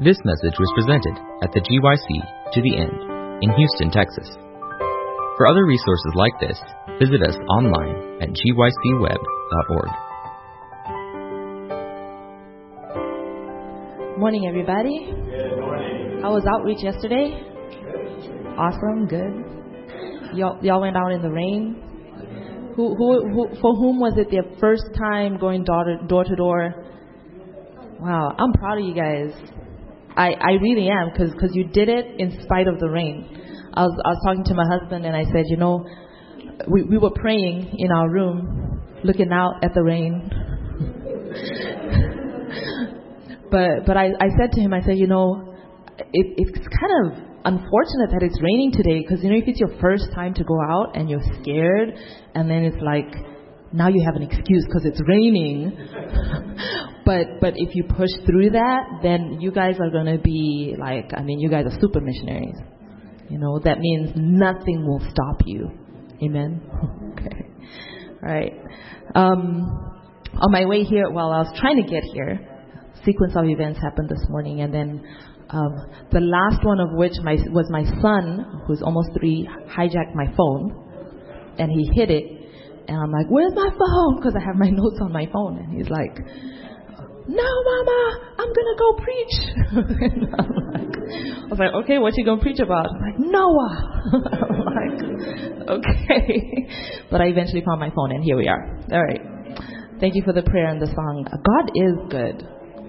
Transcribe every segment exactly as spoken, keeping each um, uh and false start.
This message was presented at the G Y C To The End in Houston, Texas. For other resources like this, visit us online at G Y C web dot org. Morning, everybody. Good morning. How was outreach yesterday? Awesome, good. Y'all, y'all went out in the rain. Who, who, who, for whom was it their first time going door to door? To door? Wow, I'm proud of you guys. I, I really am, because because you did it in spite of the rain. I was I was talking to my husband and I said, you know, we we were praying in our room, looking out at the rain. but but I, I said to him, I said, you know, it, it's kind of unfortunate that it's raining today, because you know, if it's your first time to go out and you're scared, and then it's like, now you have an excuse because it's raining. but but if you push through that, then you guys are going to be like, I mean, you guys are super missionaries. You know, that means nothing will stop you. Amen? Okay. All right. Um, on my way here, well, I was trying to get here, sequence of events happened this morning, and then um, the last one of which my, was my son, who's almost three, hijacked my phone, and he hid it. And I'm like, where's my phone? Because I have my notes on my phone. And he's like, no, Mama, I'm going to go preach. And I'm like, I was like, okay, what you going to preach about? I'm like, Noah. I'm like, okay. But I eventually found my phone, and here we are. All right. Thank you for the prayer and the song. God is good.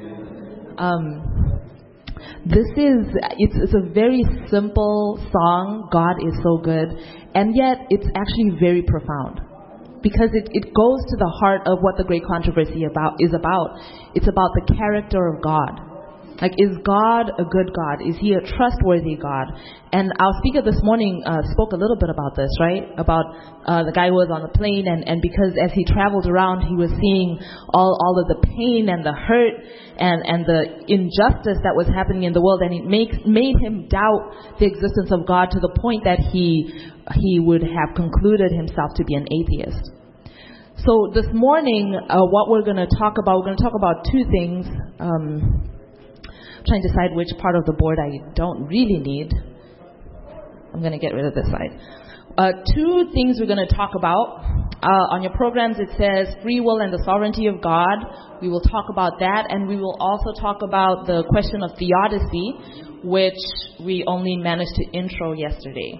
Um, this is, it's, it's a very simple song, God is so good. And yet, it's actually very profound, because it, it goes to the heart of what the great controversy about is about. It's about the character of God. Like, is God a good God? Is he a trustworthy God? And our speaker this morning uh, spoke a little bit about this, right? About uh, the guy who was on the plane, and, and because as he traveled around, he was seeing all, all of the pain and the hurt and, and the injustice that was happening in the world, and it makes, made him doubt the existence of God to the point that he he would have concluded himself to be an atheist. So this morning, uh, what we're going to talk about, we're going to talk about two things. Um, I'm trying to decide which part of the board I don't really need. I'm going to get rid of this side. Uh, two things we're going to talk about. Uh, on your programs, it says free will and the sovereignty of God. We will talk about that, and we will also talk about the question of theodicy, which we only managed to intro yesterday.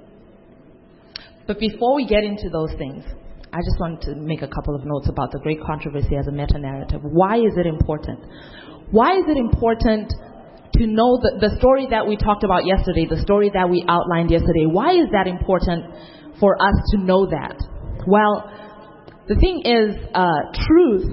But before we get into those things, I just wanted to make a couple of notes about the great controversy as a meta-narrative. Why is it important? Why is it important to know the, the story that we talked about yesterday, the story that we outlined yesterday? Why is that important for us to know that? Well, the thing is, uh, truth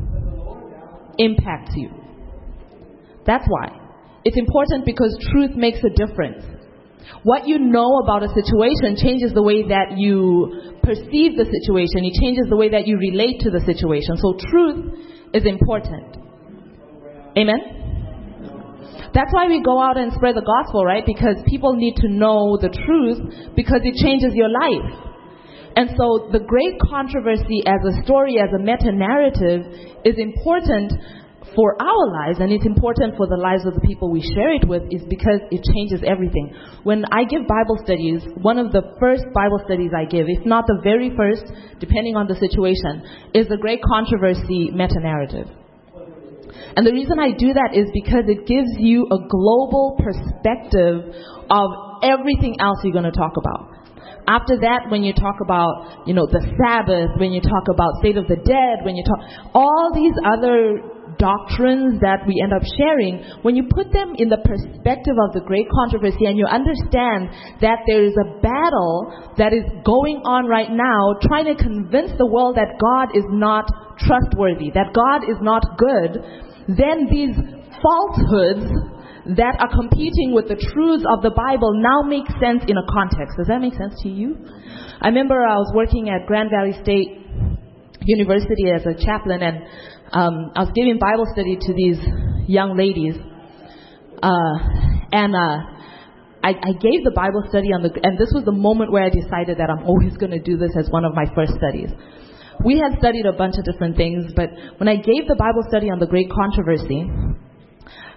impacts you. That's why. It's important because truth makes a difference. What you know about a situation changes the way that you perceive the situation. It changes the way that you relate to the situation. So truth is important. Amen? That's why we go out and spread the gospel, right? Because people need to know the truth, because it changes your life. And so the great controversy as a story, as a meta-narrative, is important for our lives, and it's important for the lives of the people we share it with, is because it changes everything. When I give Bible studies, one of the first Bible studies I give, if not the very first, depending on the situation, is the great controversy meta-narrative. And the reason I do that is because it gives you a global perspective of everything else you're going to talk about. After that, when you talk about, you know, the Sabbath, when you talk about state of the dead, when you talk, all these other doctrines that we end up sharing, when you put them in the perspective of the great controversy and you understand that there is a battle that is going on right now trying to convince the world that God is not trustworthy, that God is not good, then these falsehoods that are competing with the truths of the Bible now make sense in a context. Does that make sense to you? I remember I was working at Grand Valley State University as a chaplain, and um, I was giving Bible study to these young ladies. Uh, and uh, I, I gave the Bible study on the, and this was the moment where I decided that I'm always going to do this as one of my first studies. We had studied a bunch of different things, but when I gave the Bible study on the great controversy,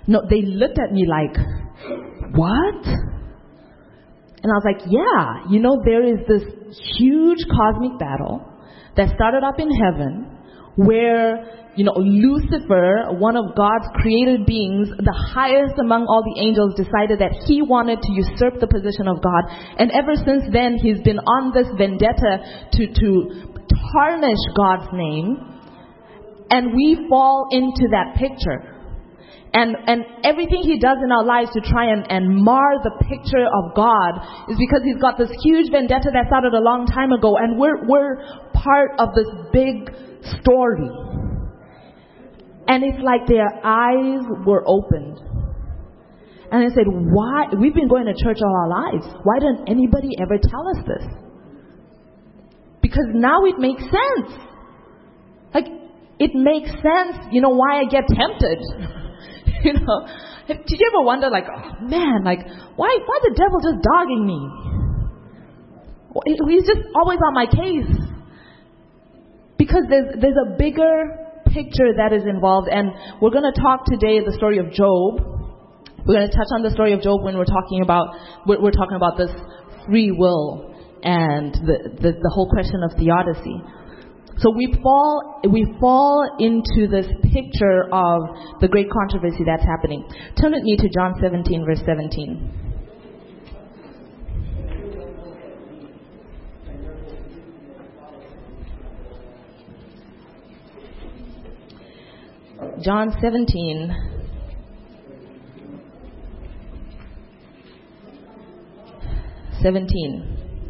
No, they looked at me like, what? And I was like, yeah, you know, there is this huge cosmic battle that started up in heaven where, you know, Lucifer, one of God's created beings, the highest among all the angels, decided that he wanted to usurp the position of God. And ever since then, he's been on this vendetta to, to tarnish God's name. And we fall into that picture. And and everything he does in our lives to try and, and mar the picture of God is because he's got this huge vendetta that started a long time ago, and we're we're part of this big story. And it's like their eyes were opened. And I said, why? We've been going to church all our lives. Why didn't anybody ever tell us this? Because now it makes sense. Like, it makes sense, you know, why I get tempted. You know, did you ever wonder, like, oh man, like, why, why the devil just dogging me? He's just always on my case. Because there's there's a bigger picture that is involved, and we're going to talk today the story of Job. We're going to touch on the story of Job when we're talking about we're, we're talking about this free will and the, the the whole question of theodicy. So we fall we fall into this picture of the great controversy that's happening. Turn with me to John seventeen, verse seventeen. John seventeen, seventeen.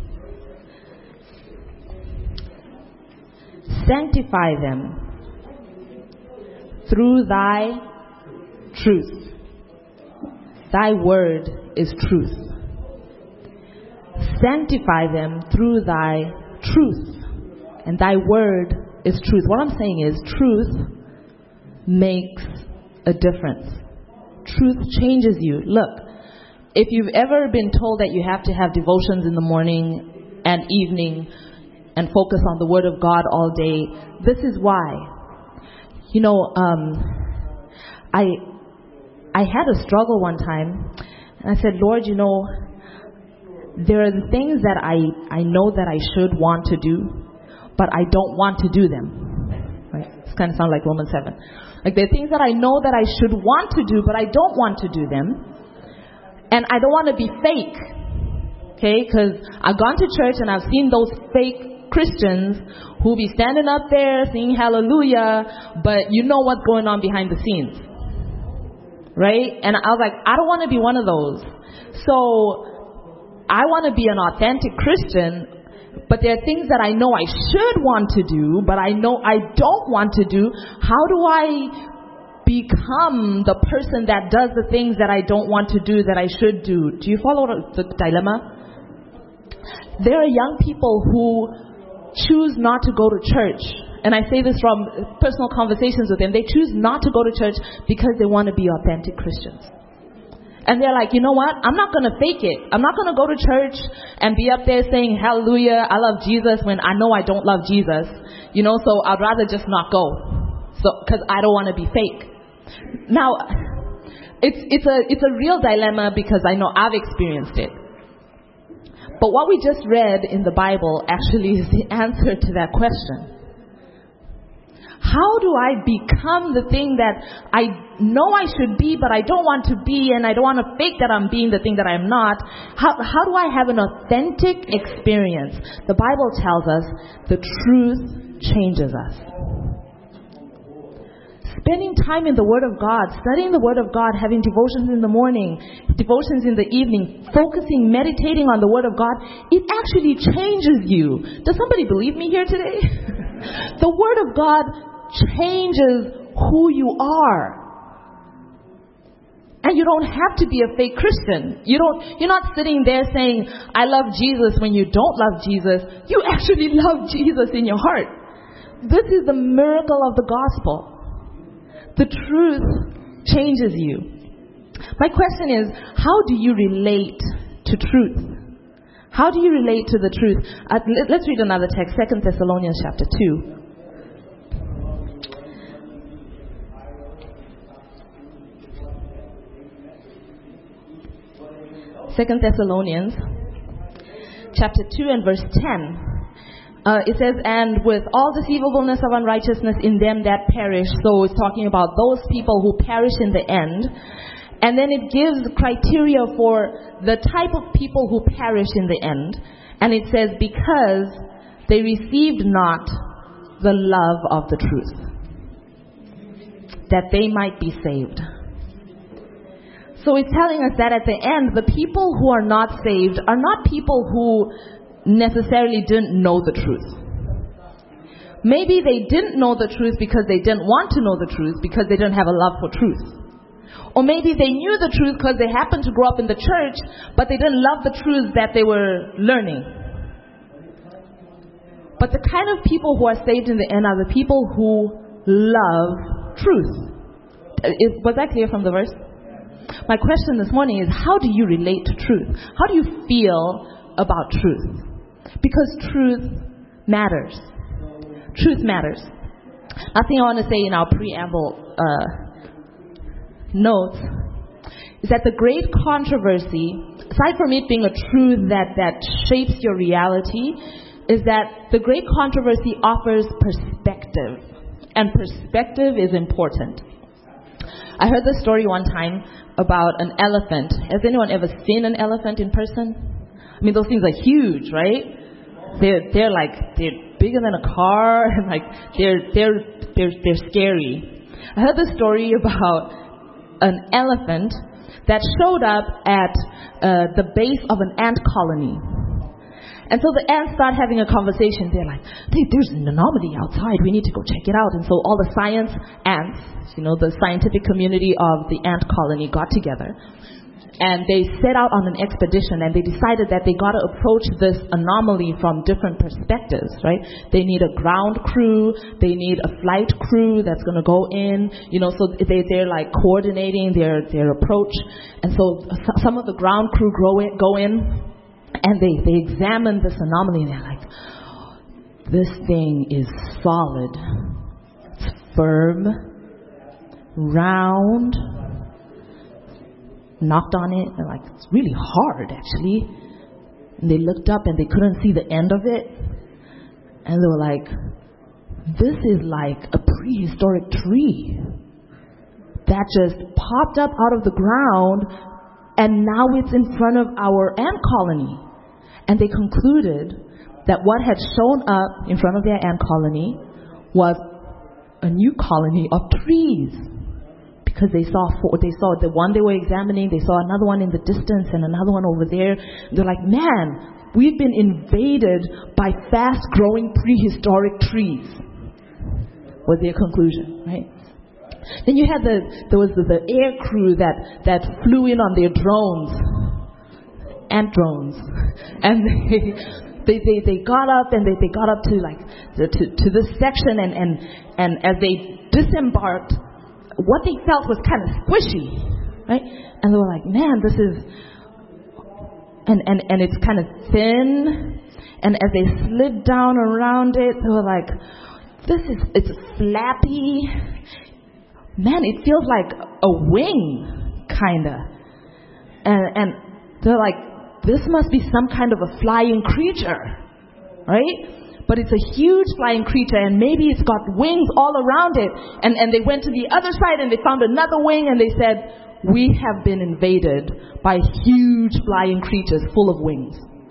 Sanctify them through thy truth. Thy word is truth. Sanctify them through thy truth. And thy word is truth. What I'm saying is truth makes a difference. Truth changes you. Look, if you've ever been told that you have to have devotions in the morning and evening and focus on the Word of God all day, this is why. You know, um, I I had a struggle one time, and I said, Lord, you know, there are things that I, I know that I should want to do, but I don't want to do them. Right? This kind of sounds like Romans seven. Like, there are things that I know that I should want to do, but I don't want to do them. And I don't want to be fake. Okay? Because I've gone to church and I've seen those fake Christians who be standing up there singing hallelujah, but you know what's going on behind the scenes. Right? And I was like, I don't want to be one of those. So I want to be an authentic Christian, but there are things that I know I should want to do, but I know I don't want to do. How do I become the person that does the things that I don't want to do that I should do? Do you follow the dilemma? There are young people who choose not to go to church. And I say this from personal conversations with them. They choose not to go to church because they want to be authentic Christians. And they're like, you know what? I'm not going to fake it. I'm not going to go to church and be up there saying, hallelujah, I love Jesus, when I know I don't love Jesus. You know, so I'd rather just not go. So, because I don't want to be fake. Now, it's, it's a, it's a real dilemma because I know I've experienced it. But what we just read in the Bible actually is the answer to that question. How do I become the thing that I know I should be, but I don't want to be, and I don't want to fake that I'm being the thing that I'm not? How, how do I have an authentic experience? The Bible tells us the truth changes us. Spending time in the Word of God, studying the Word of God, having devotions in the morning, devotions in the evening, focusing, meditating on the Word of God, it actually changes you. Does somebody believe me here today? The Word of God changes who you are. And you don't have to be a fake Christian. You don't, you're not sitting there saying, I love Jesus, when you don't love Jesus. You actually love Jesus in your heart. This is the miracle of the gospel. The truth changes you. My question is, how do you relate to truth? How do you relate to the truth? Uh, let's read another text, Second Thessalonians chapter two. Second Thessalonians chapter two and verse ten. Uh, it says, and with all deceivableness of unrighteousness in them that perish. So it's talking about those people who perish in the end. And then it gives criteria for the type of people who perish in the end. And it says, because they received not the love of the truth, that they might be saved. So it's telling us that at the end, the people who are not saved are not people who necessarily didn't know the truth. Maybe they didn't know the truth because they didn't want to know the truth, because they didn't have a love for truth. Or maybe they knew the truth because they happened to grow up in the church, but they didn't love the truth that they were learning. But the kind of people who are saved in the end are the people who love truth. Is, was that clear from the verse? My question this morning is, how do you relate to truth? How do you feel about truth? Because truth matters. Truth matters. Last thing I want to say in our preamble uh, notes is that the great controversy, aside from it being a truth that, that shapes your reality, is that the great controversy offers perspective. And perspective is important. I heard this story one time about an elephant. Has anyone ever seen an elephant in person? I mean, those things are huge, right? They're they're like they're bigger than a car, and like they're they're they're they're scary. I heard the story about an elephant that showed up at uh, the base of an ant colony. And so the ants start having a conversation. They're like, hey, there's an anomaly outside. We need to go check it out. And so all the science ants, you know, the scientific community of the ant colony got together. And they set out on an expedition, and they decided that they got to approach this anomaly from different perspectives, right? They need a ground crew. They need a flight crew that's going to go in, you know, so they, they're like coordinating their, their approach. And so some of the ground crew go in, go in and they, they examine this anomaly, and they're like, this thing is solid. It's firm, round. Knocked on it, and like, it's really hard actually. And they looked up and they couldn't see the end of it. And they were like, this is like a prehistoric tree that just popped up out of the ground, and now it's in front of our ant colony. And they concluded that what had shown up in front of their ant colony was a new colony of trees. Because they saw four, they saw the one they were examining, they saw another one in the distance and another one over there. They're like, man, we've been invaded by fast-growing prehistoric trees. Was their conclusion, right? Then you had the there was the, the air crew that that flew in on their drones, ant drones, and they they they, they got up and they, they got up to like the, to to this section, and and and as they disembarked, what they felt was kind of squishy, right? And they were like, man, this is, and, and, and it's kind of thin. And as they slid down around it, they were like, this is, it's flappy. Man, it feels like a wing, kind of. And, and they're like, this must be some kind of a flying creature, right? But it's a huge flying creature, and maybe it's got wings all around it. And, and they went to the other side, and they found another wing, and they said, we have been invaded by huge flying creatures full of wings.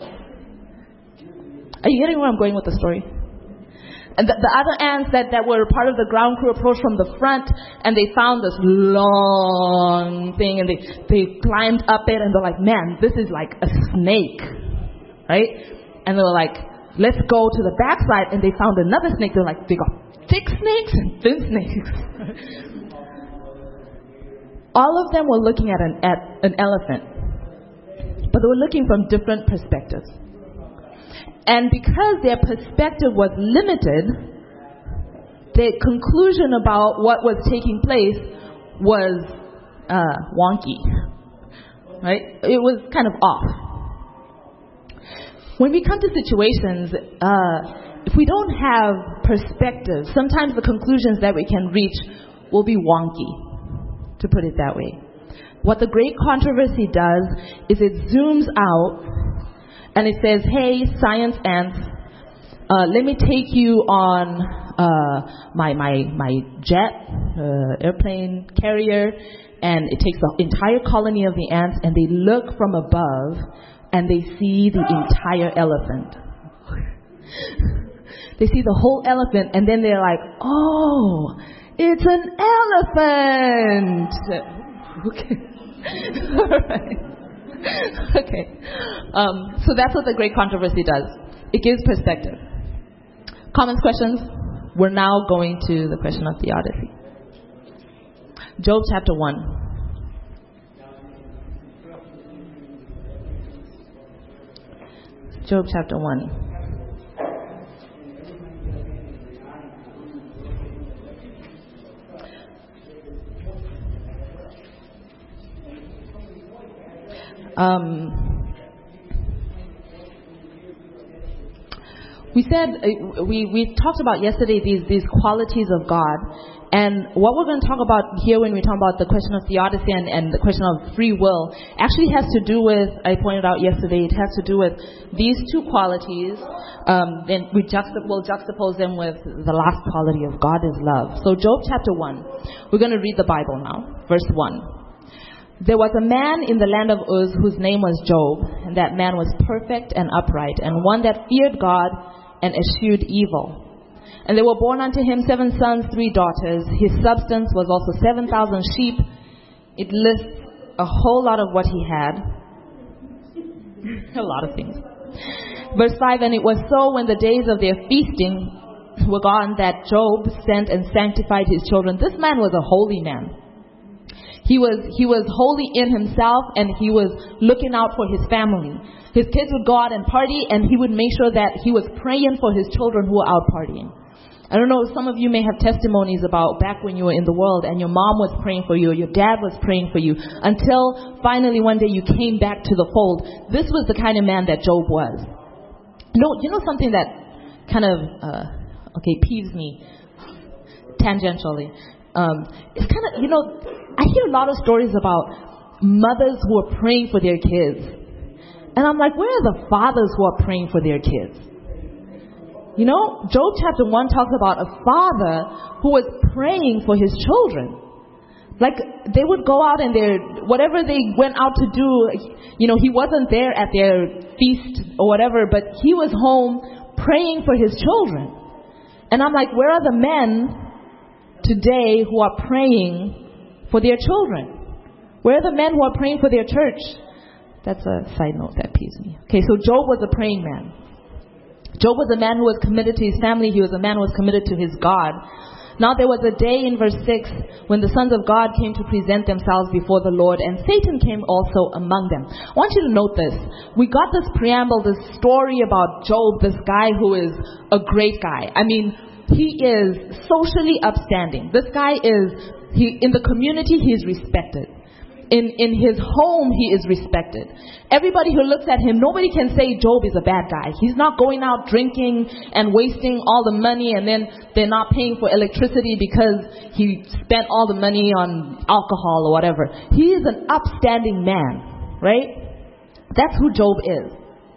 Are you getting where I'm going with the story? And the, the other ants that, that were part of the ground crew approached from the front, and they found this long thing, and they, they climbed up it, and they're like, man, this is like a snake, right? And they were like, let's go to the backside, and they found another snake. They're like, they got thick snakes and thin snakes. All of them were looking at an, at an elephant, but they were looking from different perspectives. And because their perspective was limited, their conclusion about what was taking place was uh, wonky, right? It was kind of off. When we come to situations, uh, if we don't have perspective, sometimes the conclusions that we can reach will be wonky, to put it that way. What the Great Controversy does is it zooms out and it says, hey, science ants, uh, let me take you on uh, my my my jet, uh, airplane carrier, and it takes the entire colony of the ants, and they look from above and they see the entire elephant. They see the whole elephant, and then they're like, oh, it's an elephant. Okay. All right. Okay. Um, so that's what the Great Controversy does. It gives perspective. Comments, questions? We're now going to the question of theodicy. Job chapter one. Job chapter one. Um, we said uh, we we talked about yesterday these these qualities of God, and what we're going to talk about here when we talk about the question of theodicy and, and the question of free will actually has to do with, I pointed out yesterday, it has to do with these two qualities. Um, then we juxtap- we'll juxtapose them with the last quality of God is love. So Job chapter one, we're going to read the Bible now, verse one. There was a man in the land of Uz whose name was Job, and that man was perfect and upright, and one that feared God and eschewed evil. And there were born unto him seven sons, three daughters. His substance was also seven thousand sheep. It lists a whole lot of what he had. A lot of things. Verse five, and it was so when the days of their feasting were gone that Job sent and sanctified his children. This man was a holy man. He was he was holy in himself, and he was looking out for his family. His kids would go out and party, and he would make sure that he was praying for his children who were out partying. I don't know, some of you may have testimonies about back when you were in the world and your mom was praying for you, or your dad was praying for you, until finally one day you came back to the fold. This was the kind of man that Job was. You know, you know something that kind of, uh, okay, peeves me tangentially. Um, it's kind of, you know, I hear a lot of stories about mothers who are praying for their kids. And I'm like, where are the fathers who are praying for their kids? You know, Job chapter one talks about a father who was praying for his children. Like, they would go out and their, whatever they went out to do, you know, he wasn't there at their feast or whatever, but he was home praying for his children. And I'm like, where are the men today who are praying for their children? Where are the men who are praying for their church? That's a side note that peeves me. Okay, so Job was a praying man. Job was a man who was committed to his family. He was a man who was committed to his God. Now there was a day in verse six when the sons of God came to present themselves before the Lord, and Satan came also among them. I want you to note this. We got this preamble, this story about Job, this guy who is a great guy. I mean, he is socially upstanding. This guy is, he in the community, he is respected. In in his home, he is respected. Everybody who looks at him, nobody can say Job is a bad guy. He's not going out drinking and wasting all the money, and then they're not paying for electricity because he spent all the money on alcohol or whatever. He is an upstanding man, right? That's who Job is.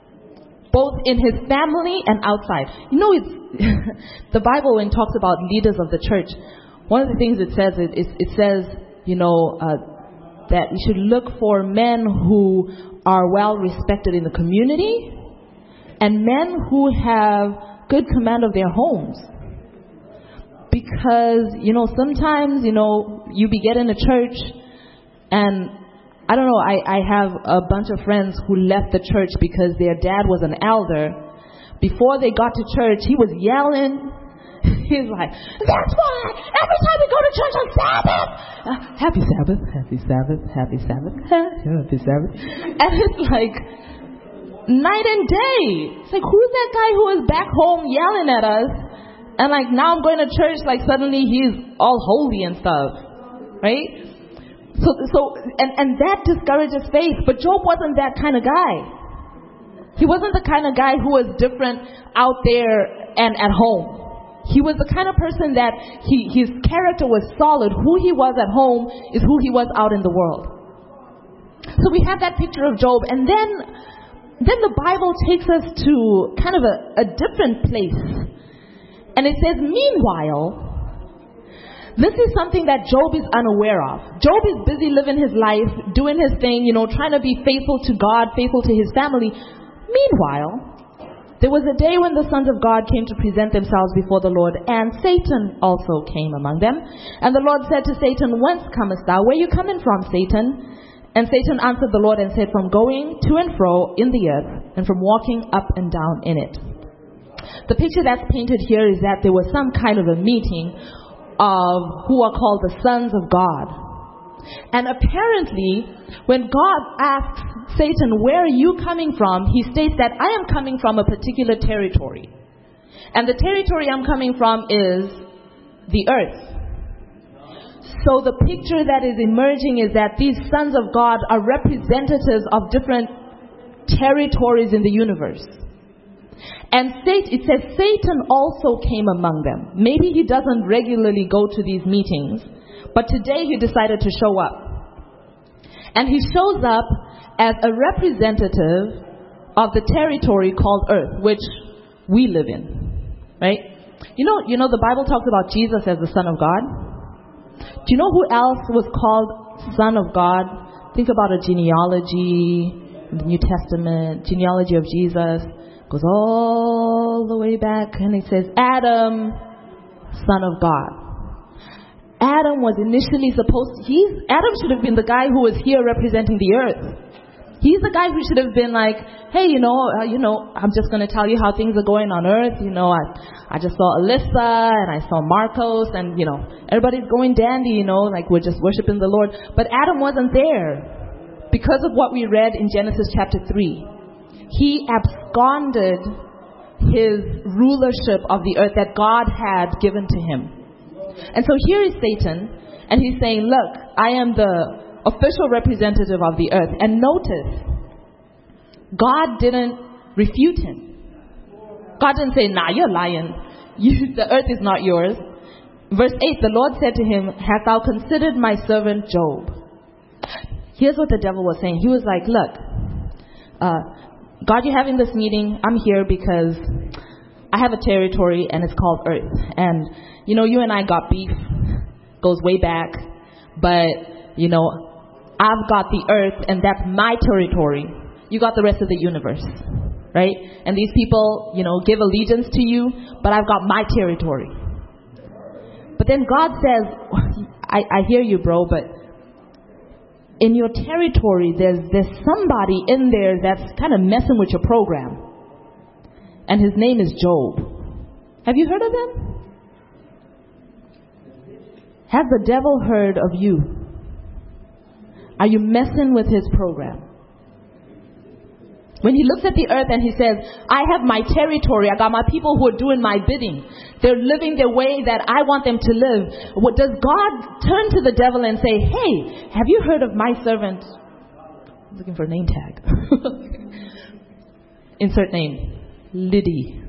Both in his family and outside. You know, it's the Bible, when it talks about leaders of the church, one of the things it says, it, it, it says, you know, uh, that you should look for men who are well respected in the community and men who have good command of their homes. Because, you know, sometimes, you know, you be getting to church and I don't know, I, I have a bunch of friends who left the church because their dad was an elder. Before they got to church, he was yelling. He's like, that's why every time we go to church on Sabbath, uh, happy Sabbath, happy Sabbath, happy Sabbath, happy Sabbath. And it's like night and day. It's like, who's that guy who was back home yelling at us? And like, now I'm going to church, like suddenly he's all holy and stuff, right? So, so, and, and that discourages faith. But Job wasn't that kind of guy. He wasn't the kind of guy who was different out there and at home. He was the kind of person that he, his character was solid. Who he was at home is who he was out in the world. So we have that picture of Job, and then then the Bible takes us to kind of a, a different place. And it says, meanwhile, this is something that Job is unaware of. Job is busy living his life, doing his thing, you know, trying to be faithful to God, faithful to his family. Meanwhile, there was a day when the sons of God came to present themselves before the Lord, and Satan also came among them. And the Lord said to Satan, whence comest thou? Where are you coming from, Satan? And Satan answered the Lord and said, from going to and fro in the earth, and from walking up and down in it. The picture that's painted here is that there was some kind of a meeting of who are called the sons of God. And apparently, when God asks Satan, where are you coming from? He states that I am coming from a particular territory. And the territory I'm coming from is the earth. So the picture that is emerging is that these sons of God are representatives of different territories in the universe. And Satan, it says Satan also came among them. Maybe he doesn't regularly go to these meetings, but today he decided to show up. And he shows up as a representative of the territory called Earth, which we live in. Right? You know, you know the Bible talks about Jesus as the Son of God. Do you know who else was called Son of God? Think about a genealogy in the New Testament, genealogy of Jesus. Goes all the way back, and it says Adam, son of God. Adam was initially supposed to, he's, Adam should have been the guy who was here representing the earth. He's the guy who should have been like, hey, you know, uh, you know, I'm just going to tell you how things are going on earth. You know, I, I just saw Alyssa, and I saw Marcos, and, you know, everybody's going dandy, you know, like we're just worshiping the Lord. But Adam wasn't there because of what we read in Genesis chapter three. He absconded his rulership of the earth that God had given to him. And so here is Satan, and he's saying, look, I am the official representative of the earth. And notice, God didn't refute him. God didn't say, nah, you're lying. You, the earth is not yours. Verse eight, the Lord said to him, hast thou considered my servant Job? Here's what the devil was saying. He was like, look, uh, God, you're having this meeting. I'm here because I have a territory and it's called Earth. And, you know, you and I got beef. Goes way back. But, you know, I've got the earth and that's my territory. You got the rest of the universe. Right? And these people, you know, give allegiance to you, but I've got my territory. But then God says, I, I hear you, bro, but in your territory, there's there's somebody in there that's kind of messing with your program. And his name is Job. Have you heard of him? Has the devil heard of you? Are you messing with his program? When he looks at the earth and he says, I have my territory, I got my people who are doing my bidding. They're living their way that I want them to live. What, does God turn to the devil and say, hey, have you heard of my servant? I'm looking for a name tag. Insert name. Liddy.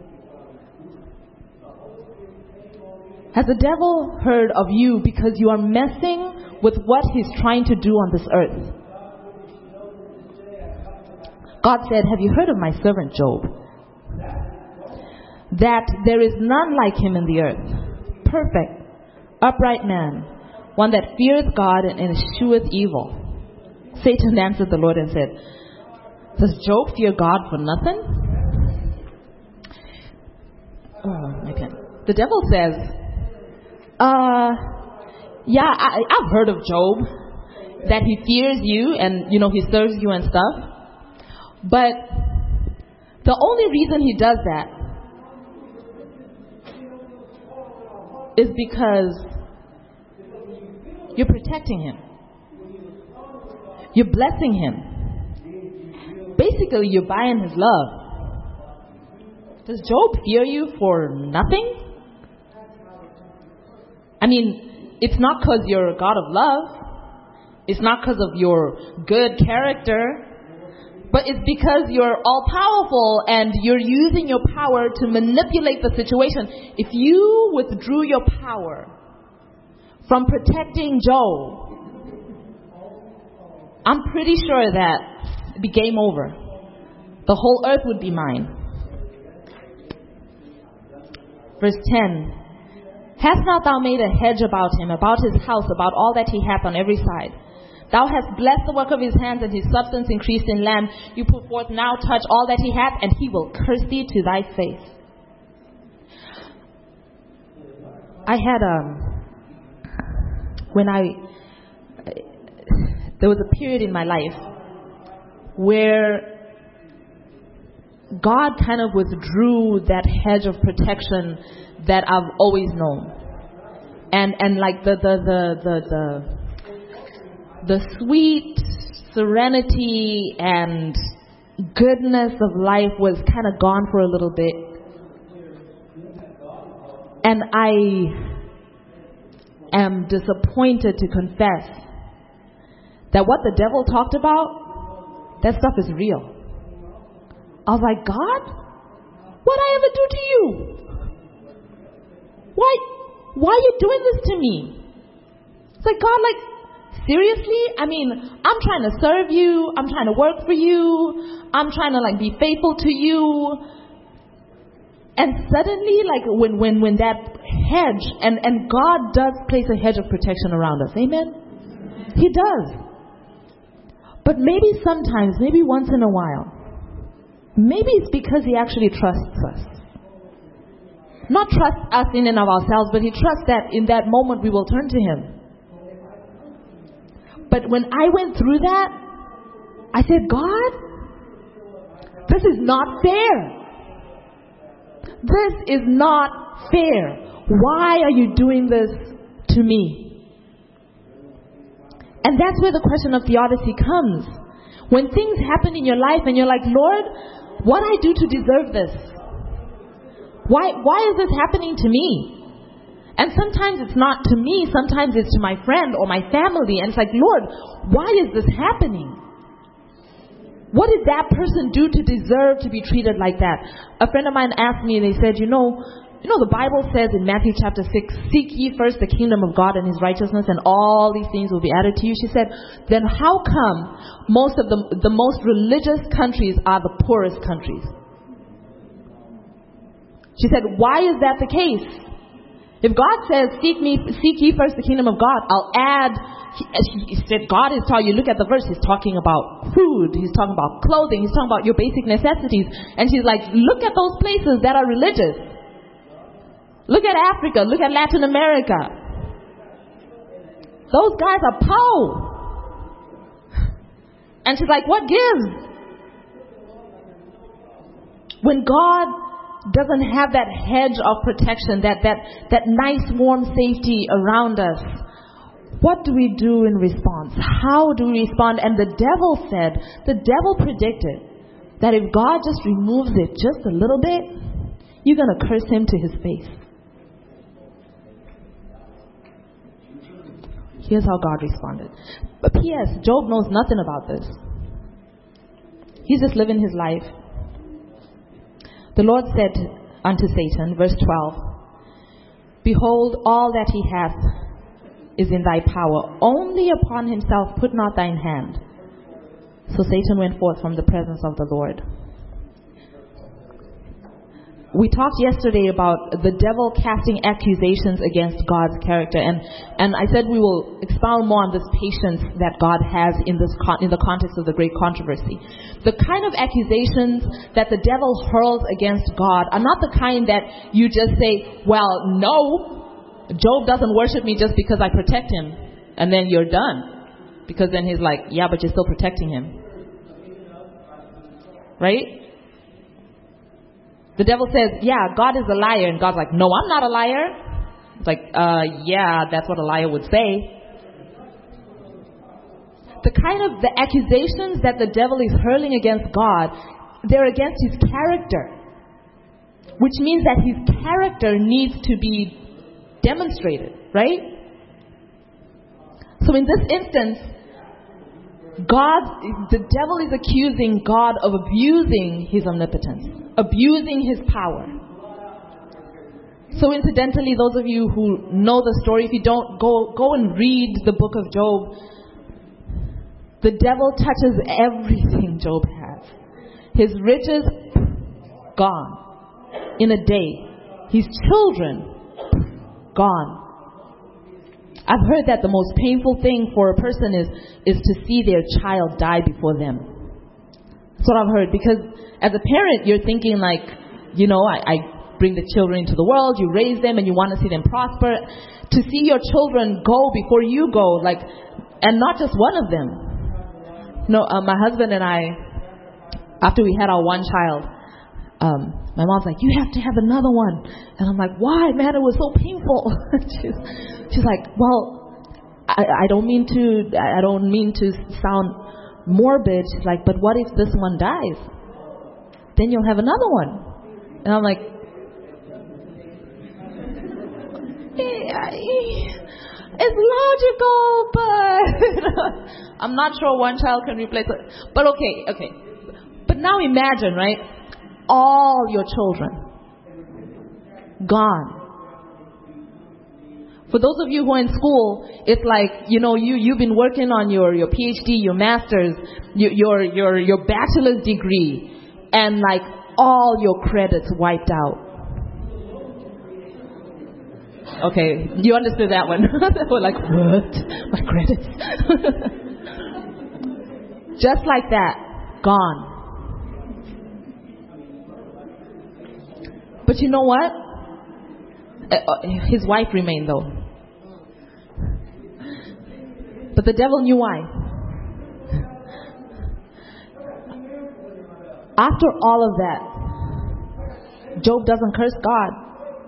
Has the devil heard of you because you are messing with what he's trying to do on this earth? God said, have you heard of my servant Job? That there is none like him in the earth. Perfect, upright man, one that feareth God and escheweth evil. Satan answered the Lord and said, does Job fear God for nothing? Oh, my pen. The devil says, uh, yeah, I, I've heard of Job, that he fears you and, you know, he serves you and stuff. But the only reason he does that is because you're protecting him. You're blessing him. Basically, you're buying his love. Does Job fear you for nothing? I mean, it's not because you're a God of love. It's not because of your good character. But it's because you're all powerful and you're using your power to manipulate the situation. If you withdrew your power from protecting Job, I'm pretty sure that it'd be game over. The whole earth would be mine. Verse ten. Hast not thou made a hedge about him, about his house, about all that he hath on every side? Thou hast blessed the work of his hands, and his substance increased in land. You put forth now, touch all that he hath, and he will curse thee to thy face. I had, um, when I, there was a period in my life where God kind of withdrew that hedge of protection that I've always known. And, and like the, the, the, the, the, the sweet serenity and goodness of life was kind of gone for a little bit. And I am disappointed to confess that what the devil talked about, that stuff is real. I was like, God, what'd I ever do to you? Why, why are you doing this to me? It's like, God, like, seriously? I mean, I'm trying to serve you. I'm trying to work for you. I'm trying to like be faithful to you. And suddenly, like when, when, when that hedge, and, and God does place a hedge of protection around us. Amen? He does. But maybe sometimes, maybe once in a while, maybe it's because he actually trusts us. Not trust us in and of ourselves, but he trusts that in that moment we will turn to him. But when I went through that, I said, God, this is not fair. This is not fair. Why are you doing this to me? And that's where the question of theodicy comes. When things happen in your life and you're like, Lord, what did I do to deserve this? Why, why is this happening to me? And sometimes it's not to me, sometimes it's to my friend or my family. And it's like, Lord, why is this happening? What did that person do to deserve to be treated like that? A friend of mine asked me, they said, you know, you know the Bible says in Matthew chapter six, seek ye first the kingdom of God and his righteousness, and all these things will be added to you. She said, then how come most of the, the most religious countries are the poorest countries? She said, why is that the case? If God says, seek me, seek ye first the kingdom of God, I'll add, he, he said, God is telling you, look at the verse, he's talking about food, he's talking about clothing, he's talking about your basic necessities. And she's like, look at those places that are religious. Look at Africa, look at Latin America. Those guys are poor. And she's like, what gives? When God doesn't have that hedge of protection, that, that, that nice warm safety around us, what do we do in response? How do we respond? And the devil said, the devil predicted that if God just removes it just a little bit, you're going to curse him to his face. Here's how God responded. But P S Job knows nothing about this. He's just living his life. The Lord said unto Satan, verse twelve, behold, all that he hath is in thy power. Only upon himself put not thine hand. So Satan went forth from the presence of the Lord. We talked yesterday about the devil casting accusations against God's character, and, and I said we will expound more on this patience that God has in this con- in the context of the great controversy. The kind of accusations that the devil hurls against God are not the kind that you just say, well, no, Job doesn't worship me just because I protect him, and then you're done. Because then he's like, yeah, but you're still protecting him. Right? The devil says, yeah, God is a liar. And God's like, no, I'm not a liar. It's like, uh, yeah, that's what a liar would say. The kind of the accusations that the devil is hurling against God, they're against his character. Which means that his character needs to be demonstrated, right? So in this instance, God, the devil is accusing God of abusing his omnipotence, abusing his power. So incidentally, those of you who know the story, if you don't, go go and read the book of Job. The devil touches everything Job has. His riches, gone in a day. His children, gone. I've heard that the most painful thing for a person is, is to see their child die before them. That's what I've heard. Because as a parent, you're thinking like, you know, I, I bring the children into the world, you raise them and you want to see them prosper. To see your children go before you go, like, and not just one of them. No, uh, my husband and I, after we had our one child, um, my mom's like, you have to have another one. And I'm like, why, man? It was so painful. she's, she's like, well, I, I don't mean to, I don't mean to sound morbid. She's like, but what if this one dies? Then you'll have another one. And I'm like, it's logical, but I'm not sure one child can replace it. But okay, okay. But now imagine, right? All your children gone. For those of you who are in school, it's like, you know, you, you've been working on your, your PhD, your master's, your, your, your, your bachelor's degree, and like all your credits wiped out. Okay, you understood that one. They were like, what? My credits? Just like that, gone. But you know what? Uh, his wife remained though. But the devil knew why. After all of that, Job doesn't curse God.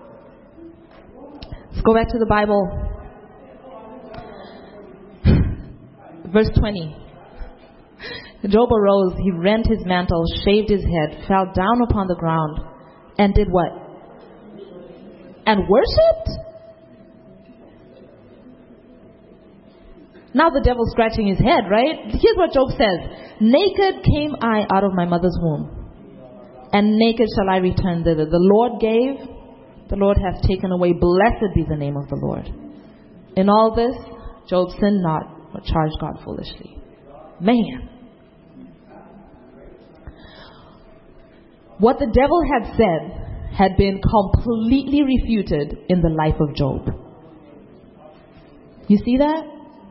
Let's go back to the Bible. Verse twenty. Job arose, he rent his mantle, shaved his head, fell down upon the ground, and did what? And worshipped? Now the devil's scratching his head, right? Here's what Job says. Naked came I out of my mother's womb, and naked shall I return thither. The Lord gave, the Lord hath taken away. Blessed be the name of the Lord. In all this, Job sinned not, or charged God foolishly. Man. What the devil had said had been completely refuted in the life of Job. You see that?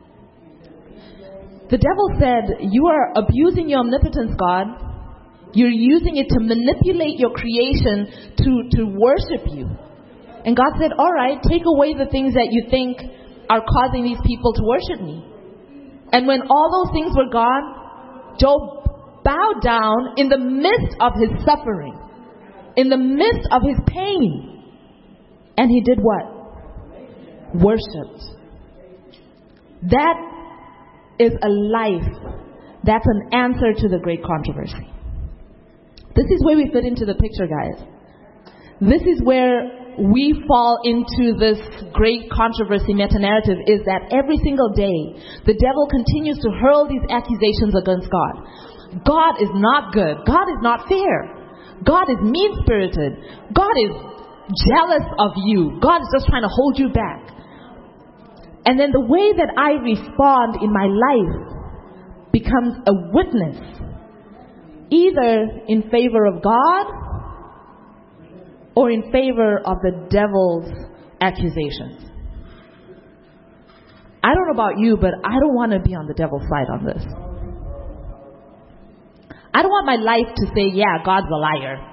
The devil said, you are abusing your omnipotence, God. You're using it to manipulate your creation to, to worship you. And God said, all right, take away the things that you think are causing these people to worship me. And when all those things were gone, Job bowed down in the midst of his suffering, in the midst of his pain. And he did what? Worshipped. That is a life that's an answer to the great controversy. This is where we fit into the picture, guys. This is where we fall into this great controversy meta-narrative, is that every single day the devil continues to hurl these accusations against God. God is not good. God is not fair. God is mean-spirited. God is jealous of you. God is just trying to hold you back. And then the way that I respond in my life becomes a witness, either in favor of God or in favor of the devil's accusations. I don't know about you, but I don't want to be on the devil's side on this. I don't want my life to say, yeah, God's a liar.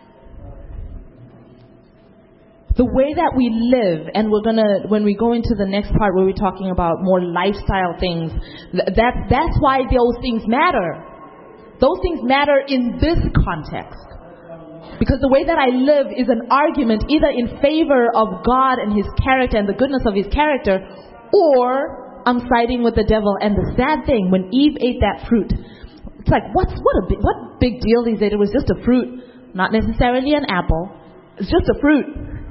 The way that we live, and we're gonna, when we go into the next part where we're talking about more lifestyle things, that, that's why those things matter. Those things matter in this context. Because the way that I live is an argument either in favor of God and His character and the goodness of His character, or I'm siding with the devil. And the sad thing, when Eve ate that fruit, it's like, what's, what a big, what big deal is it? It was just a fruit, not necessarily an apple. It's just a fruit.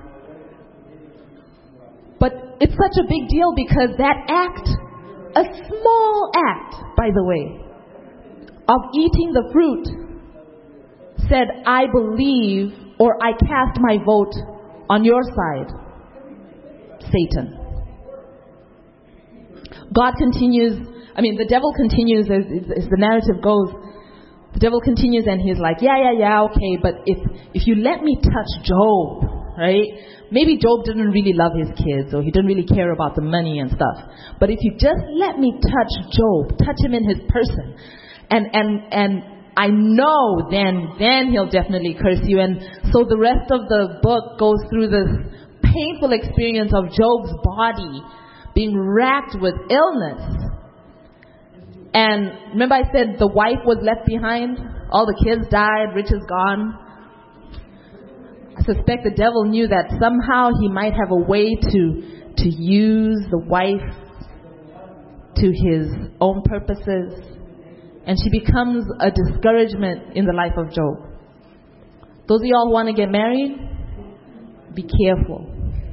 But it's such a big deal because that act, a small act, by the way, of eating the fruit, said, I believe, or I cast my vote on your side, Satan. God continues, I mean, the devil continues, as, as the narrative goes, the devil continues and he's like, yeah, yeah, yeah, okay, but if if you let me touch Job, right? Maybe Job didn't really love his kids or he didn't really care about the money and stuff. But if you just let me touch Job, touch him in his person, and and and I know then then he'll definitely curse you. And so the rest of the book goes through this painful experience of Job's body being racked with illness. And remember I said the wife was left behind, all the kids died, riches gone. I suspect the devil knew that somehow he might have a way to to use the wife to his own purposes, and she becomes a discouragement in the life of Job. Those of y'all who want to get married, be careful.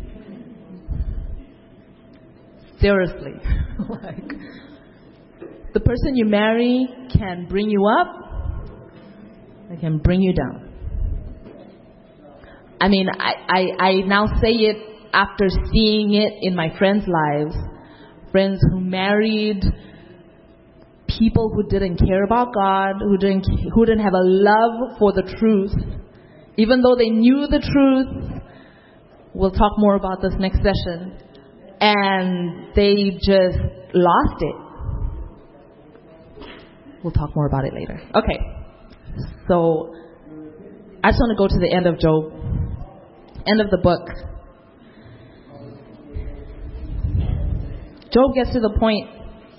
Seriously. Like, the person you marry can bring you up, they can bring you down. I mean, I, I, I now say it after seeing it in my friends' lives. Friends who married people who didn't care about God, who didn't, who didn't have a love for the truth, even though they knew the truth. We'll talk more about this next session. And they just lost it. We'll talk more about it later. Okay. So, I just want to go to the end of Job. End of the book. Job gets to the point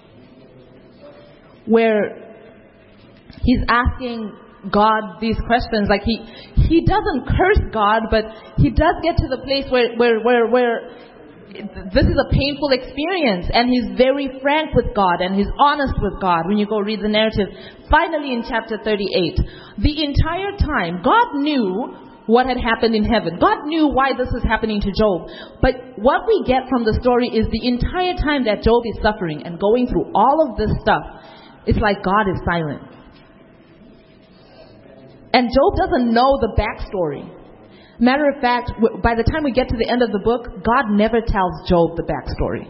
where he's asking God these questions. Like he he doesn't curse God, but he does get to the place where where where, where this is a painful experience, and he's very frank with God and he's honest with God. When you go read the narrative, finally in chapter thirty-eight, the entire time God knew what had happened in heaven. God knew why this was happening to Job. But what we get from the story is the entire time that Job is suffering and going through all of this stuff, it's like God is silent. And Job doesn't know the backstory. Matter of fact, by the time we get to the end of the book, God never tells Job the backstory.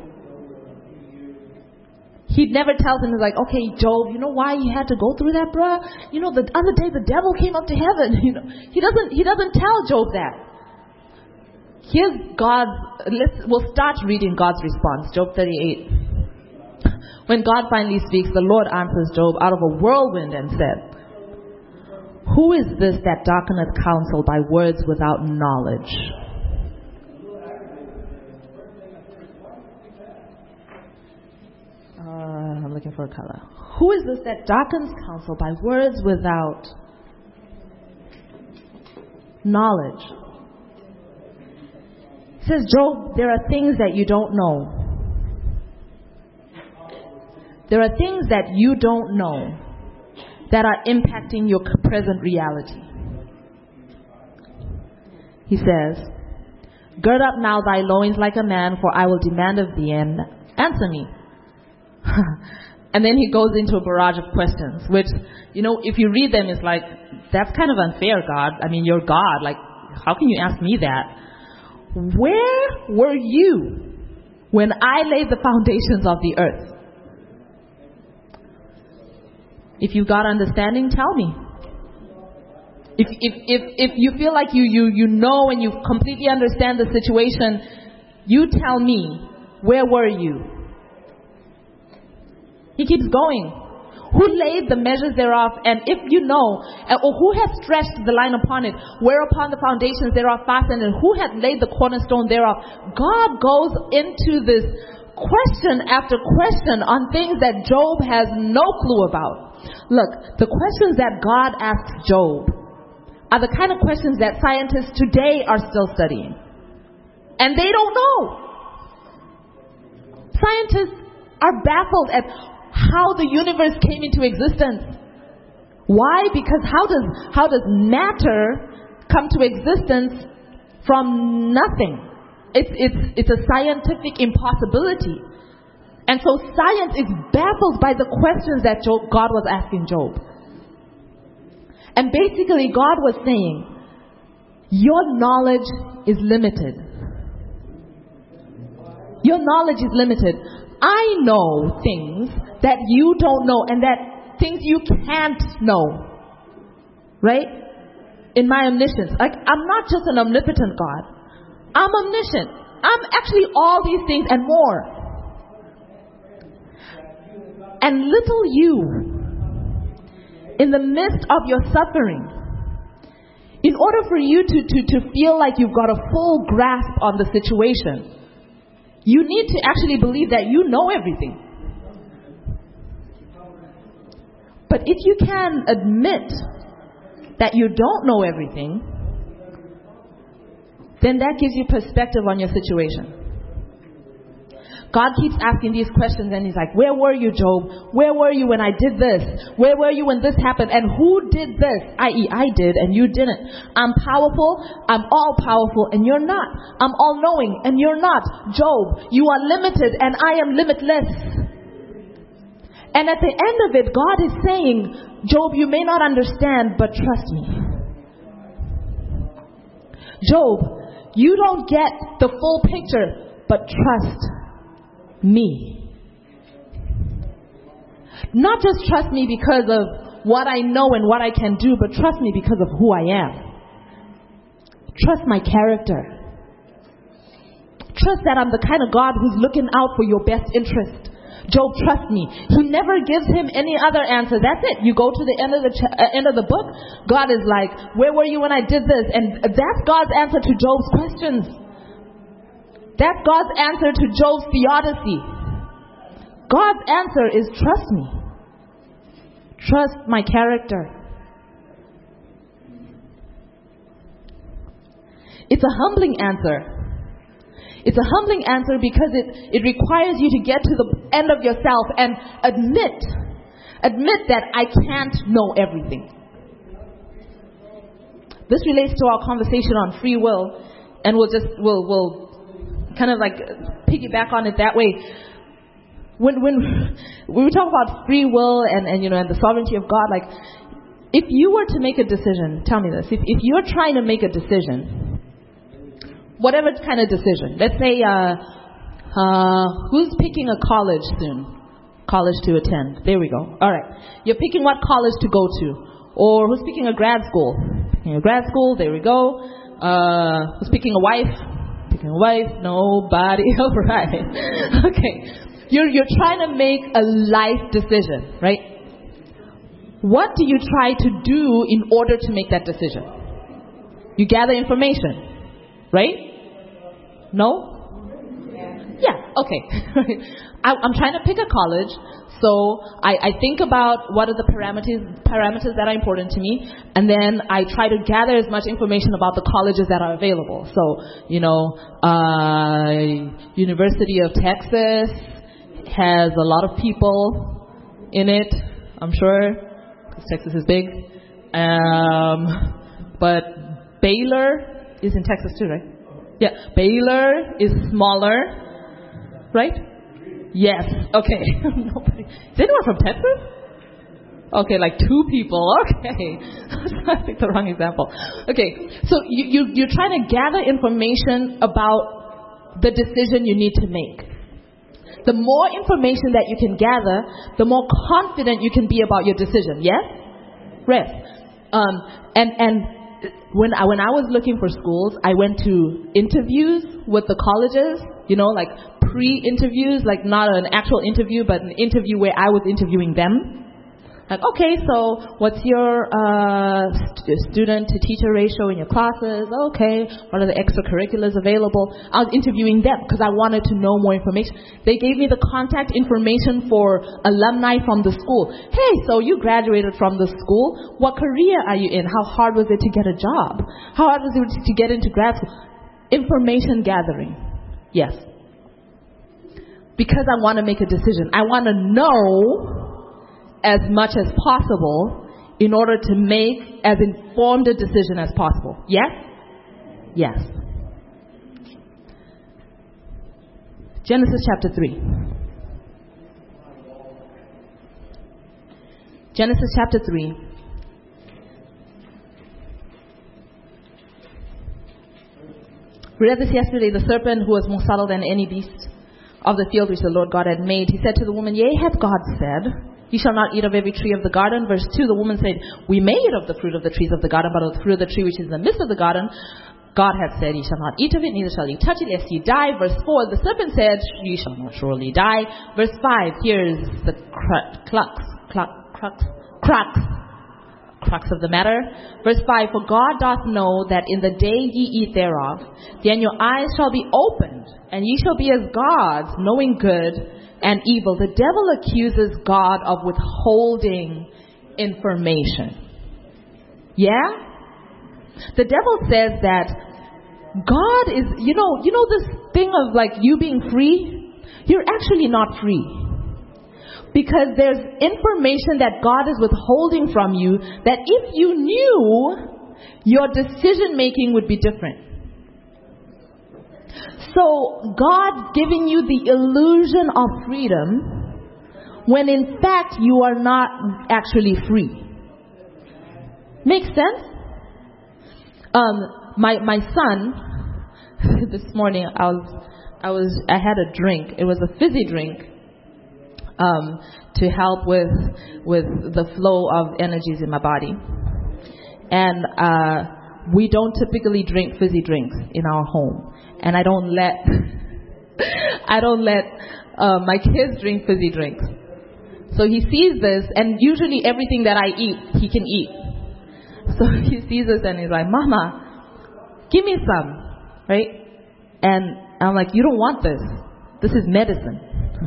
He never tells him, he's like, okay, Job, you know why you had to go through that, bruh? You know, the other day the devil came up to heaven. You know, he doesn't. He doesn't tell Job that. Here's God's. Let's. We'll start reading God's response. Job thirty-eight. When God finally speaks, the Lord answers Job out of a whirlwind and said, "Who is this that darkeneth counsel by words without knowledge?" Uh, I'm looking for a color. Who is this that darkens counsel by words without knowledge? It says, Job, there are things that you don't know. There are things that you don't know that are impacting your present reality. He says, gird up now thy loins like a man, for I will demand of thee, and answer me. And then he goes into a barrage of questions, which, you know, if you read them, it's like, that's kind of unfair, God. I mean, you're God. Like, how can you ask me that? Where were you when I laid the foundations of the earth? If you've got understanding, tell me. If if if, if you feel like you, you, you know and you completely understand the situation, you tell me, where were you? He keeps going. Who laid the measures thereof, and if you know, or who has stretched the line upon it, whereupon the foundations thereof fastened, and who hath laid the cornerstone thereof? God goes into this question after question on things that Job has no clue about. Look, the questions that God asks Job are the kind of questions that scientists today are still studying. And they don't know. Scientists are baffled at how the universe came into existence. Why? Because how does how does matter come to existence from nothing? It's it's it's a scientific impossibility. And so science is baffled by the questions that Job, God was asking Job. And basically God was saying, your knowledge is limited. Your knowledge is limited. I know things that you don't know and that things you can't know. Right? In my omniscience. Like, I'm not just an omnipotent God. I'm omniscient. I'm actually all these things and more. And little you, in the midst of your suffering, in order for you to, to, to feel like you've got a full grasp on the situation, you need to actually believe that you know everything. But if you can admit that you don't know everything, then that gives you perspective on your situation. God keeps asking these questions and he's like, where were you, Job? Where were you when I did this? Where were you when this happened? And who did this? that is, I did and you didn't. I'm powerful. I'm all powerful and you're not. I'm all knowing and you're not. Job, you are limited and I am limitless. And at the end of it, God is saying, Job, you may not understand, but trust me. Job, you don't get the full picture, but trust me. Not just trust me because of what I know and what I can do, but trust me because of who I am. Trust my character. Trust that I'm the kind of God who's looking out for your best interest. Job, trust me. He never gives him any other answer. That's it. You go to the end of the ch- uh, end of the book. God is like, where were you when I did this? And that's God's answer to Job's questions. That's God's answer to Job's theodicy. God's answer is trust me. Trust my character. It's a humbling answer. It's a humbling answer because it, it requires you to get to the end of yourself and admit, admit that I can't know everything. This relates to our conversation on free will, and we'll just, we'll, we'll kind of like piggyback on it that way. When, when, when we talk about free will and, and, you know, and the sovereignty of God, like, if you were to make a decision, tell me this, if, if you're trying to make a decision, whatever kind of decision. Let's say, uh, uh, who's picking a college soon? College to attend. There we go. All right. You're picking what college to go to. Or who's picking a grad school? Picking a grad school. There we go. Uh, who's picking a wife? Picking a wife. Nobody. All right. Okay. You're, you're trying to make a life decision, right? What do you try to do in order to make that decision? You gather information. Right? No? Yeah, okay. I, I'm trying to pick a college, so I, I think about what are the parameters parameters that are important to me, and then I try to gather as much information about the colleges that are available. So, you know, uh, University of Texas has a lot of people in it, I'm sure, because Texas is big. Um, but Baylor is in Texas too, right? Yeah. Baylor is smaller, right? Yes. Okay. Nobody. Is anyone from Texas? Okay, like two people. Okay. I picked the wrong example. Okay. So you, you, you're trying to gather information about the decision you need to make. The more information that you can gather, the more confident you can be about your decision. Yes? Yes. Um, and, and, When I, when I was looking for schools, I went to interviews with the colleges, you know, like pre-interviews, like not an actual interview, but an interview where I was interviewing them. Like, okay, so what's your uh, st- student-to-teacher ratio in your classes? Okay, what are the extracurriculars available? I was interviewing them because I wanted to know more information. They gave me the contact information for alumni from the school. Hey, so you graduated from the school. What career are you in? How hard was it to get a job? How hard was it to get into grad school? Information gathering. Yes. Because I want to make a decision. I want to know as much as possible in order to make as informed a decision as possible. Yes? Yes. Genesis chapter three. Genesis chapter three. We read this yesterday. The serpent who was more subtle than any beast of the field which the Lord God had made. He said to the woman, yea, hath God said, you shall not eat of every tree of the garden. Verse two, the woman said, we may eat of the fruit of the trees of the garden, but of the fruit of the tree which is in the midst of the garden, God hath said, ye shall not eat of it, neither shall ye touch it, lest ye die. Verse four, the serpent said, ye shall not surely die. Verse five, here's the crux, crux, crux, crux, crux, crux of the matter. Verse five, for God doth know that in the day ye eat thereof, then your eyes shall be opened, and ye shall be as gods, knowing good and evil. The devil accuses God of withholding information. Yeah? The devil says that God is, you know, you know this thing of like you being free? You're actually not free. Because there's information that God is withholding from you that if you knew, your decision making would be different. So God giving you the illusion of freedom when in fact you are not actually free. Makes sense? Um, my my son this morning I was I was I had a drink. It was a fizzy drink um, to help with with the flow of energies in my body. And uh, we don't typically drink fizzy drinks in our home. And I don't let I don't let uh, my kids drink fizzy drinks. So he sees this, and usually everything that I eat, he can eat. So he sees this and he's like, Mama, give me some, right? And I'm like, you don't want this. This is medicine.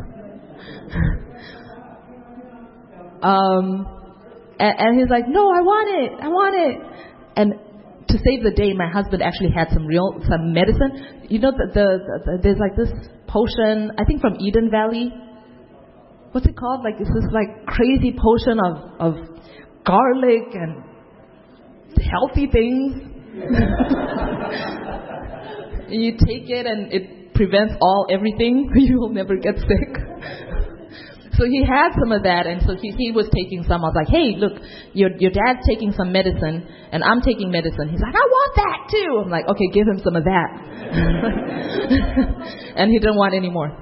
um, and, and he's like, no, I want it. I want it. And to save the day, my husband actually had some real, some medicine. You know, the, the, the there's like this potion, I think from Eden Valley. What's it called? Like, it's this like crazy potion of, of garlic and healthy things. You take it and it prevents all everything. You will never get sick. So he had some of that, and so he, he was taking some. I was like, hey, look, your your dad's taking some medicine, and I'm taking medicine. He's like, I want that too. I'm like, okay, give him some of that. And he didn't want any more.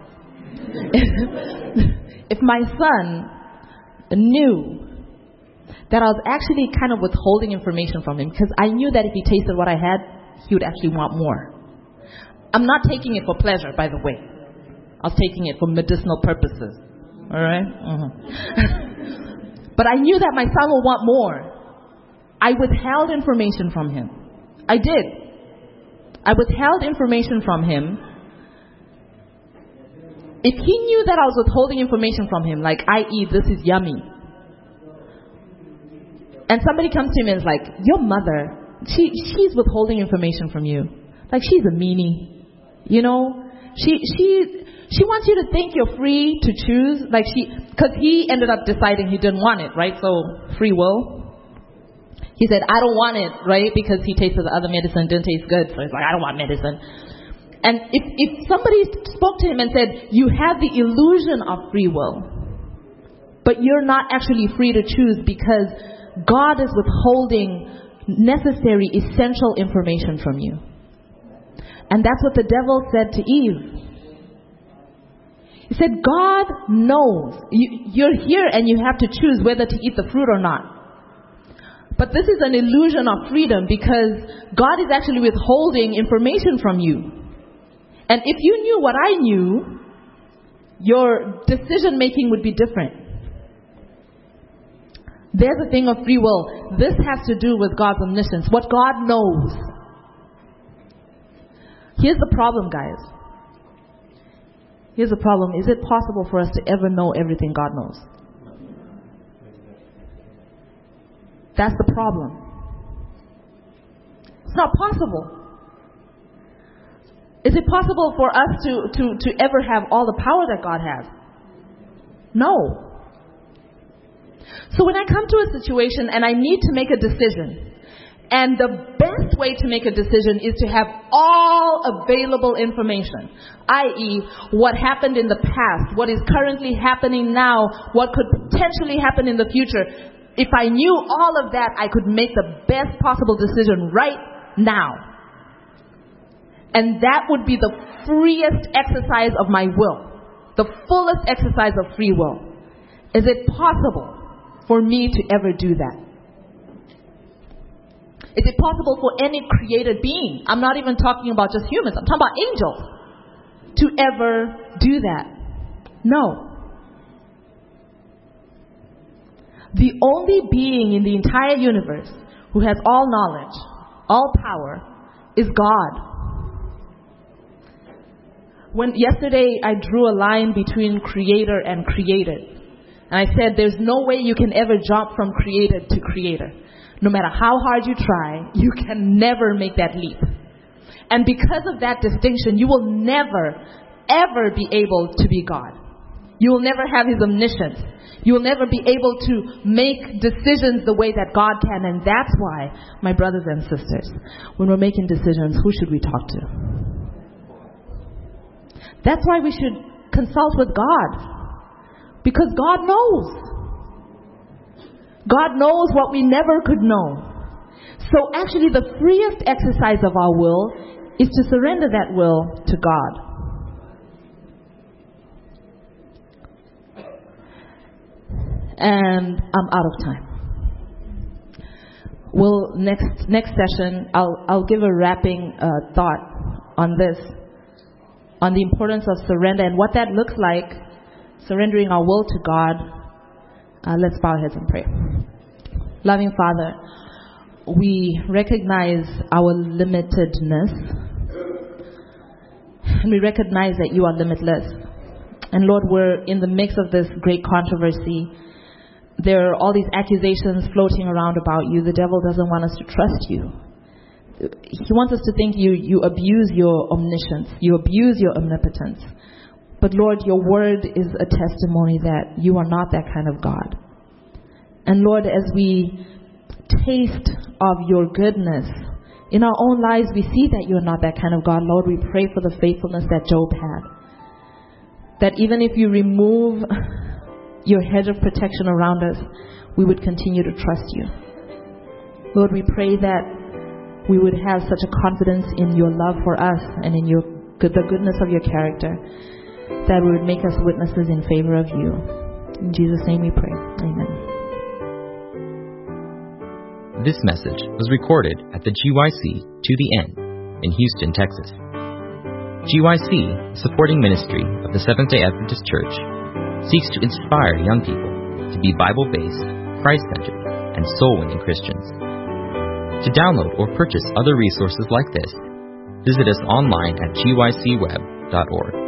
If my son knew that I was actually kind of withholding information from him, because I knew that if he tasted what I had, he would actually want more. I'm not taking it for pleasure, by the way. I was taking it for medicinal purposes. All right? Mm-hmm. But I knew that my son would want more. I withheld information from him. I did. I withheld information from him. If he knew that I was withholding information from him, like, that is, this is yummy. And somebody comes to him and is like, your mother, she she's withholding information from you. Like, she's a meanie. You know? She she she wants you to think you're free to choose. Like, she, because he ended up deciding he didn't want it, right? So, free will. He said, I don't want it, right? Because he tasted the other medicine, didn't taste good. So he's like, I don't want medicine. And if, if somebody spoke to him and said, you have the illusion of free will, but you're not actually free to choose because God is withholding necessary, essential information from you. And that's what the devil said to Eve. He said, God knows. You, you're here and you have to choose whether to eat the fruit or not. But this is an illusion of freedom because God is actually withholding information from you. And if you knew what I knew, your decision making would be different. There's a thing of free will. This has to do with God's omniscience, what God knows. Here's the problem, guys. Here's the problem. Is it possible for us to ever know everything God knows? That's the problem. It's not possible. Is it possible for us to, to, to ever have all the power that God has? No. So when I come to a situation and I need to make a decision, and the best way to make a decision is to have all available information, that is what happened in the past, what is currently happening now, what could potentially happen in the future. If I knew all of that, I could make the best possible decision right now. And that would be the freest exercise of my will. the fullest exercise of free will. Is it possible for me to ever do that? Is it possible for any created being? I'm not even talking about just humans. I'm talking about angels to ever do that. No. The only being in the entire universe who has all knowledge, all power, is God. When yesterday I drew a line between creator and created. And I said there's no way you can ever jump from created to creator. No matter how hard you try, you can never make that leap. And because of that distinction, you will never, ever be able to be God. You will never have His omniscience. You will never be able to make decisions the way that God can. And that's why, my brothers and sisters, when we're making decisions, who should we talk to? That's why we should consult with God. Because God knows. God knows what we never could know. So actually the freest exercise of our will is to surrender that will to God. And I'm out of time. Well, next next session, I'll I'll give a wrapping uh, thought on this, on the importance of surrender and what that looks like, surrendering our will to God. Uh, let's bow our heads and pray. Loving Father, we recognize our limitedness, and we recognize that You are limitless. And Lord, we're in the mix of this great controversy. There are all these accusations floating around about You. The devil doesn't want us to trust You. He wants us to think you, you abuse Your omniscience. You abuse Your omnipotence. But Lord, Your word is a testimony that You are not that kind of God. And Lord, as we taste of Your goodness in our own lives, we see that You are not that kind of God. Lord, we pray for the faithfulness that Job had. That even if You remove Your hedge of protection around us, we would continue to trust You. Lord, we pray that we would have such a confidence in Your love for us and in Your the goodness of Your character, that would make us witnesses in favor of You. In Jesus' name we pray. Amen. This message was recorded at the G Y C To The End in Houston, Texas. G Y C, supporting ministry of the Seventh-day Adventist Church, seeks to inspire young people to be Bible-based, Christ-centered, and soul-winning Christians. To download or purchase other resources like this, visit us online at G Y C web dot org.